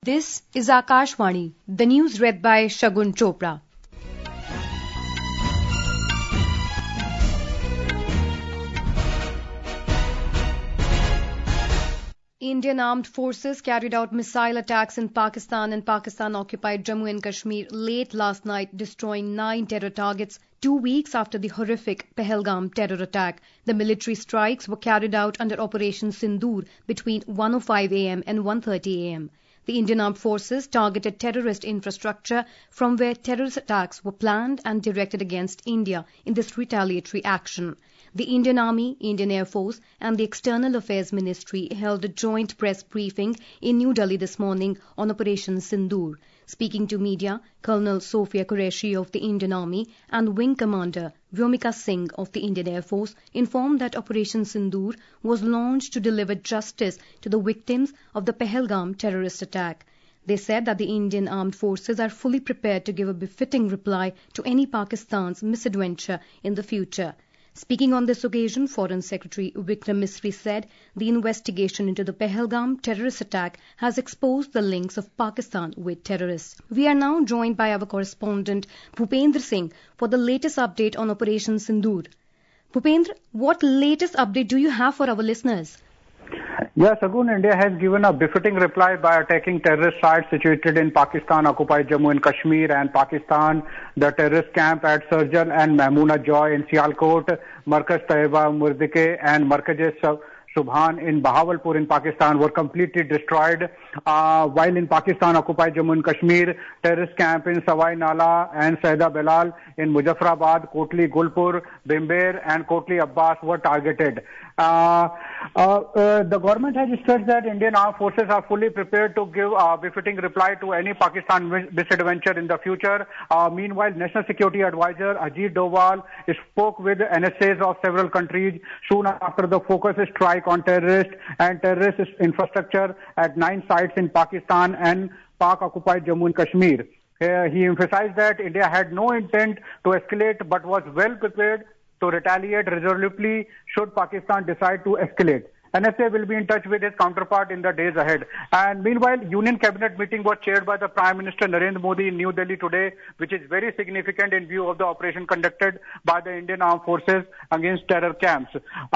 This is Akashvani, the news read by Shagun Chopra. Indian armed forces carried out missile attacks in Pakistan and Pakistan-occupied Jammu and Kashmir late last night, destroying 9 terror targets 2 weeks after the horrific Pahalgam terror attack. The military strikes were carried out under Operation Sindoor between 1:05 a.m. and 1:30 a.m. The Indian armed forces targeted terrorist infrastructure from where terrorist attacks were planned and directed against India in this retaliatory action. The Indian Army, Indian Air Force and the External Affairs Ministry held a joint press briefing in New Delhi this morning on Operation Sindoor. Speaking to media, Colonel Sophia Qureshi of the Indian Army and Wing Commander Vyomika Singh of the Indian Air Force informed that Operation Sindoor was launched to deliver justice to the victims of the Pahalgam terrorist attack. They said that the Indian armed forces are fully prepared to give a befitting reply to any Pakistan's misadventure in the future. Speaking on this occasion, Foreign Secretary Vikram Misri said the investigation into the Pahalgam terrorist attack has exposed the links of Pakistan with terrorists. We are now joined by our correspondent Bhupendra Singh for the latest update on Operation Sindoor. Bhupendra, what latest update do you have for our listeners? Yes, Shagun, India has given a befitting reply by attacking terrorist sites situated in Pakistan-occupied Jammu and Kashmir and Pakistan, the terrorist camp at Sarjan and Mahmoona Joy in Sialkot, Markaz Taiba Murdike and Markaz Subhan in Bahawalpur in Pakistan were completely destroyed, while in Pakistan-occupied Jammu and Kashmir, terrorist camp in Sawai Nala and Saida Belal in Muzaffarabad, Kotli Gulpur, Bimber and Kotli Abbas were targeted. The government has stressed that Indian armed forces are fully prepared to give a befitting reply to any Pakistan misadventure in the future. Meanwhile, National Security Advisor Ajit Doval spoke with NSAs of several countries soon after the focus strike on terrorist infrastructure at 9 sites in Pakistan and Pak-occupied Jammu and Kashmir. He emphasized that India had no intent to escalate but was well prepared to retaliate resolutely should Pakistan decide to escalate. NSA will be in touch with his counterpart in the days ahead. And meanwhile, Union Cabinet meeting was chaired by the Prime Minister Narendra Modi in New Delhi today, which is very significant in view of the operation conducted by the Indian Armed Forces against terror camps.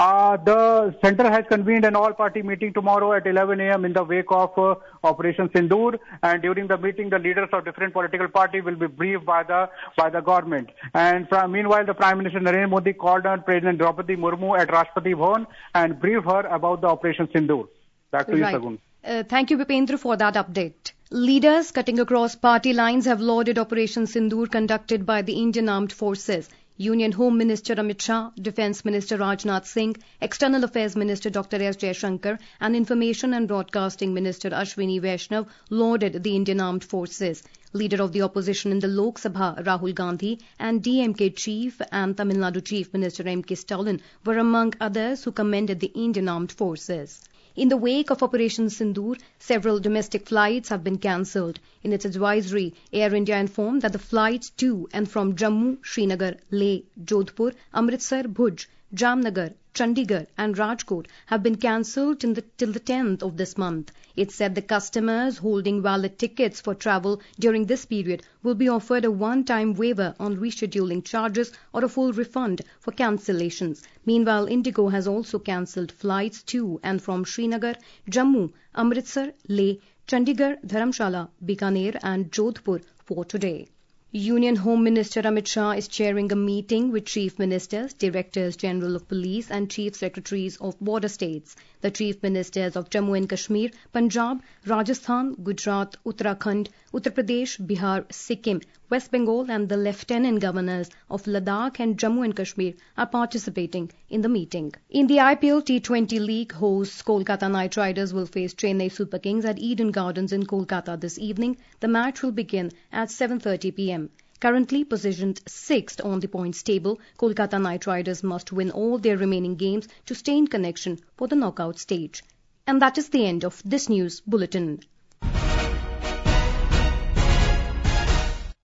The centre has convened an all-party meeting tomorrow at 11 a.m. in the wake of Operation Sindoor. And during the meeting, the leaders of different political parties will be briefed by the government. And meanwhile, the Prime Minister Narendra Modi called on President Draupadi Murmu at Rashtrapati Bhavan and briefed her about the Operation Sindoor. Back to you, Shagun. Thank you, Bhupendra, for that update. Leaders cutting across party lines have lauded Operation Sindoor conducted by the Indian Armed Forces. Union Home Minister Amit Shah, Defence Minister Rajnath Singh, External Affairs Minister Dr. S. Jaishankar and Information and Broadcasting Minister Ashwini Vaishnav lauded the Indian Armed Forces. Leader of the opposition in the Lok Sabha, Rahul Gandhi, and DMK Chief and Tamil Nadu Chief Minister M.K. Stalin were among others who commended the Indian Armed Forces. In the wake of Operation Sindoor, several domestic flights have been cancelled. In its advisory, Air India informed that the flights to and from Jammu, Srinagar, Leh, Jodhpur, Amritsar, Bhuj, Jamnagar, Chandigarh and Rajkot have been cancelled till the 10th of this month. It said the customers holding valid tickets for travel during this period will be offered a one-time waiver on rescheduling charges or a full refund for cancellations. Meanwhile, Indigo has also cancelled flights to and from Srinagar, Jammu, Amritsar, Leh, Chandigarh, Dharamshala, Bikaner and Jodhpur for today. Union Home Minister Amit Shah is chairing a meeting with Chief Ministers, Directors General of Police and Chief Secretaries of border states. The Chief Ministers of Jammu and Kashmir, Punjab, Rajasthan, Gujarat, Uttarakhand, Uttar Pradesh, Bihar, Sikkim, West Bengal and the Lieutenant Governors of Ladakh and Jammu and Kashmir are participating in the meeting. In the IPL T20 League, hosts Kolkata Knight Riders will face Chennai Super Kings at Eden Gardens in Kolkata this evening. The match will begin at 7:30 p.m. Currently positioned 6th on the points table, Kolkata Knight Riders must win all their remaining games to stay in connection for the knockout stage. And that is the end of this news bulletin.